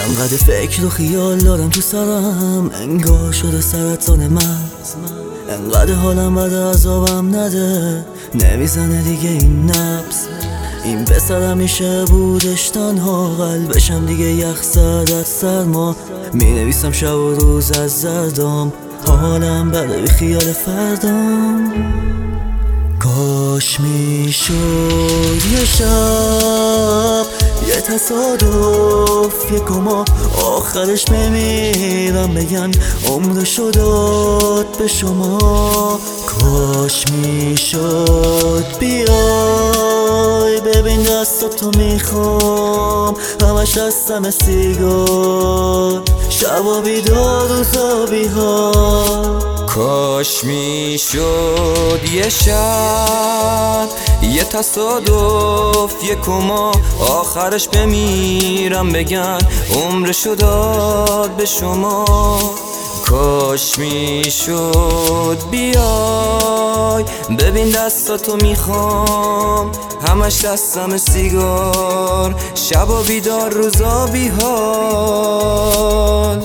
انقدر فکر و خیال دارم تو سرم، انگار شده سرطان مغز. انقدر حالم بده عذابم نده، نمیزنه دیگه این نبض. این پسر همیشه بودش تنها، قلبشم دیگه یخ زد از سرما. مینویسم شب و روز از زردم، حالم بده بی خیال فردام. کاش میشد یه شب، یه تصادف، یه گما، آخرش بمیرم بگن عمرشو داد به شما. کاش میشد بیای ببین دستاتو میخوام، همش دستم سیگار، شبا بیدار روزا بیهار. کاش میشد یه شب، یه تصادف، یه کما، آخرش بمیرم بگن عمرشو داد به شما. کاش میشد بیای ببین دستاتو میخوام، همش دستم سیگار، شبا بیدار روزا بیحال.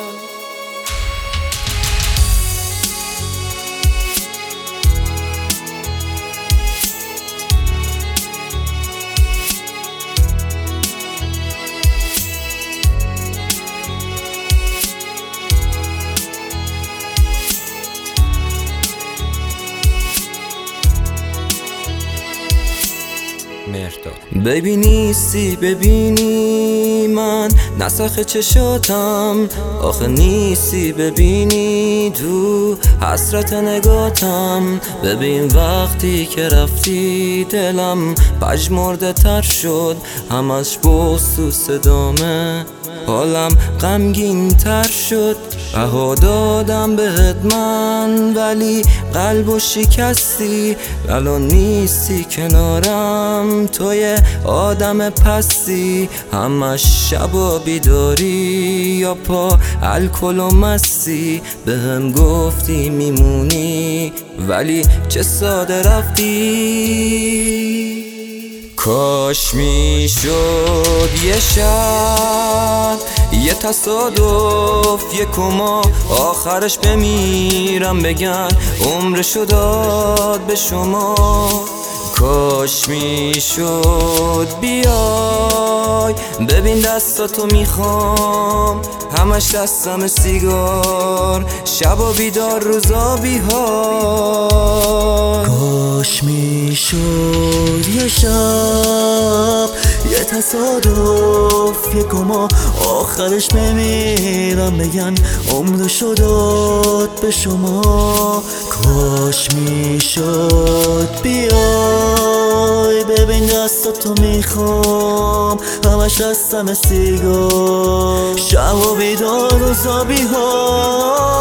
ببینی من نسخ چشاتم، آخه نیستی ببینی تو حسرت نگاتم. ببین وقتی که رفتی دلم پژمرده تر شد، همش بغض تو صدامه، حالم غمگین تر شد. بها دادم بهت من ولی قلبو شکستی، الان نیستی کنارم، توی آدم پستی. همش شبا بیداری یا پا الکل و مستی، بهم گفتی میمونی ولی چه ساده رفتی. کاش میشد یه شب، یه تصادف، یه کما، آخرش بمیرم بگن عمرشو داد به شما. کاش میشد بیای ببین دستاتو میخوام، همش دستم سیگار، شبا بیدار روزا بیحال. کاش میشد یه شب، یه تصادف، یه گما، آخرش بمیرم بگن عمرشو داد به شما. کاش میشد بیای ببین دستاتو میخوام، همش دستم سیگار، شب و بیدار روزا بیحال.